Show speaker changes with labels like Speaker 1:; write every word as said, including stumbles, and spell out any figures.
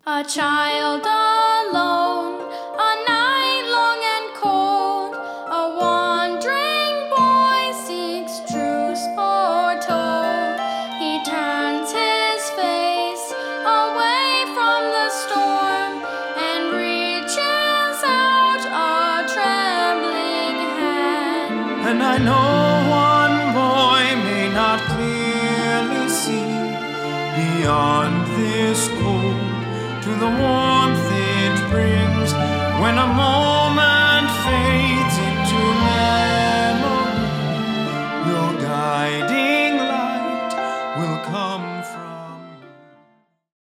Speaker 1: A child alone, a night long and cold, a wandering boy seeks truths foretold. He turns his face away from the storm and reaches out a trembling hand.
Speaker 2: And I know one boy may not clearly see beyond this cold, to the warmth it brings when a moment